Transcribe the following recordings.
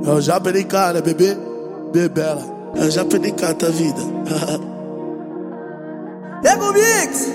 Eu já perdi cara, bebê, bebela. Eu já perdi cara da vida. Ego Mix,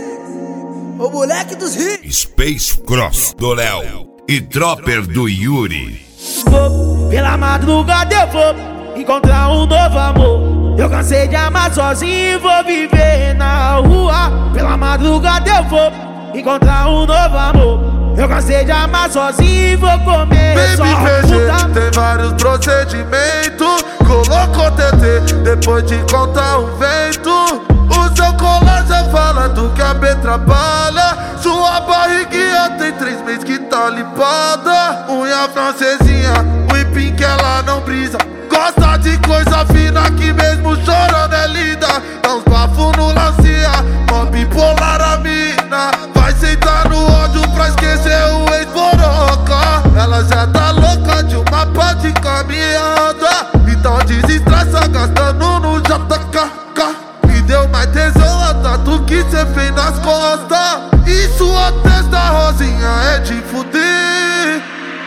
o moleque dos hits. Space Cross do Léo e Dropper do Yuri. Vou, pela madrugada eu vou encontrar um novo amor. Eu cansei de amar sozinho e vou viver na rua. Pela madrugada eu vou encontrar um novo amor. Eu cansei de amar sozinho e vou comer só puta. Tem vários procedimentos. Colocou TT depois de contar o vento. O seu colar já fala do que a B trabalha. Sua barriguinha tem 3 meses que tá limpada. Unha francesinha, whipping que ela não brisa. Gosta de coisa fina que mesmo chorando é linda. Dá uns bafos no lancia, mó bipolar a mina. Vai sentar no ódio pra esquecer o ex-boroca. Ela já tá louca de uma pá de caminhada. Então desestressa gastando no JKK. Me deu mais tesão a tatu que cê fez nas costas. E sua testa rosinha é de fuder.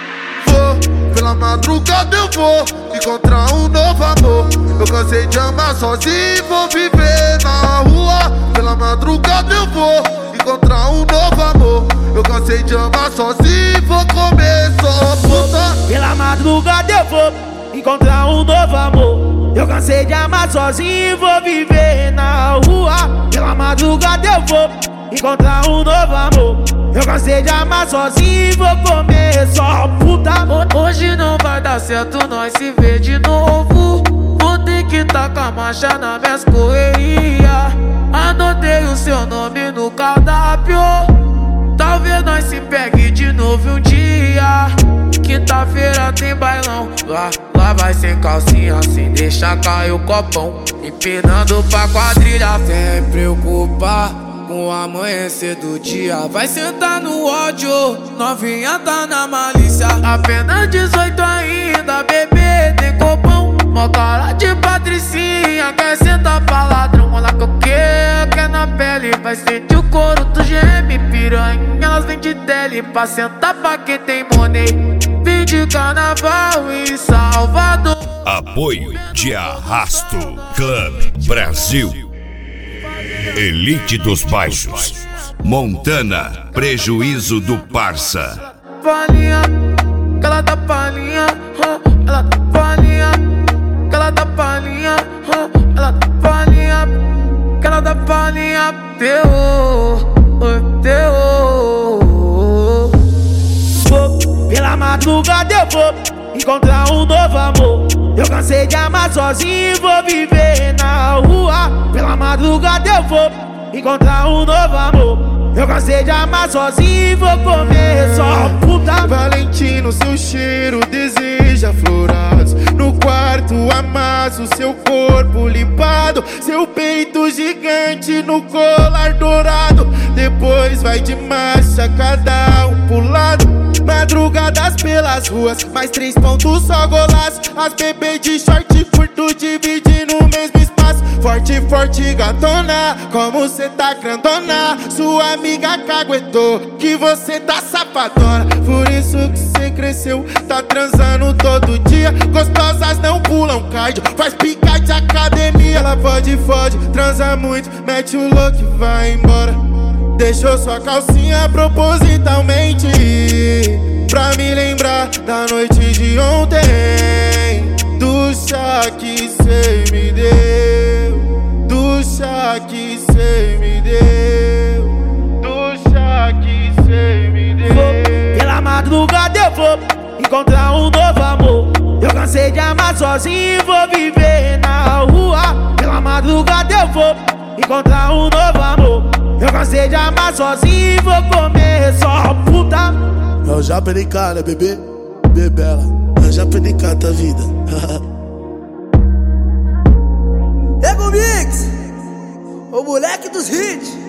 Vou, pela madrugada eu vou encontrar um novo amor. Eu cansei de amar sozinho, vou viver na rua. Pela madrugada eu vou encontrar um novo amor. Eu cansei de amar sozinho, vou comer só puta. Pela madrugada eu vou encontrar um novo amor. Eu cansei de amar sozinho e vou viver na rua. Pela madrugada eu vou encontrar um novo amor. Eu cansei de amar sozinho e vou comer só puta. Hoje não vai dar certo nós se ver de novo. Vou ter que tacar a marcha nas minhas correrias. Anotei o seu nome no cardápio. Talvez nós se pegue de novo um dia. Quinta-feira tem bailão. Lá vai sem calcinha, sem deixar cair o copão. Empinando pra quadrilha, sem preocupar com o amanhecer do dia. Vai sentar no ódio, novinha tá na malícia. Apenas 18 ainda, bebê, tem copão. Mó cara de patricinha, quer sentar pra ladrão. Ela quer na pele, vai sentir o couro do GM. Piranha, elas vêm de tele pra sentar pra quem tem money. Vim de carnaval em Salvador. Apoio de Arrasto Club Brasil, Elite dos Baixos, Montana, Prejuízo do Parça. Palhinha, que ela dá palhinha, ela dá palhinha, que ela dá palhinha, ela dá palhinha, que ela dá palhinha. Terror, terror. Pela madrugada eu vou encontrar um novo amor. Eu cansei de amar sozinho e vou viver na rua. Pela madrugada eu vou encontrar um novo amor. Eu cansei de amar sozinho e vou comer só puta. Valentino, seu cheiro deseja florados. No quarto amasso seu corpo limpado. Seu peito gigante no colar dourado. Depois vai de marcha, cada um pro lado. Madrugadas pelas ruas, mais 3 pontos só golaço. As bebês de short curto dividindo o mesmo espaço. Forte, forte gatona, como cê tá grandona. Sua amiga caguetou que você tá safadona. Por isso que cê cresceu, tá transando todo dia. Gostosas não pulam cardio, faz pica de academia. Ela fode, transa muito, mete o louco e vai embora. Deixou sua calcinha propositalmente pra me lembrar da noite de ontem. Do chá que cê me deu, do chá que cê me deu, do chá que cê me deu. Pela madrugada eu vou encontrar um novo amor. Eu cansei de amar sozinho e vou viver na rua. Pela madrugada eu vou encontrar um novo amor. Eu cansei de amar sozinho e vou comer só puta. Eu já perdi cara, bebê, bebela. Eu já perdi cara da vida. Ego Mix, o moleque dos hits.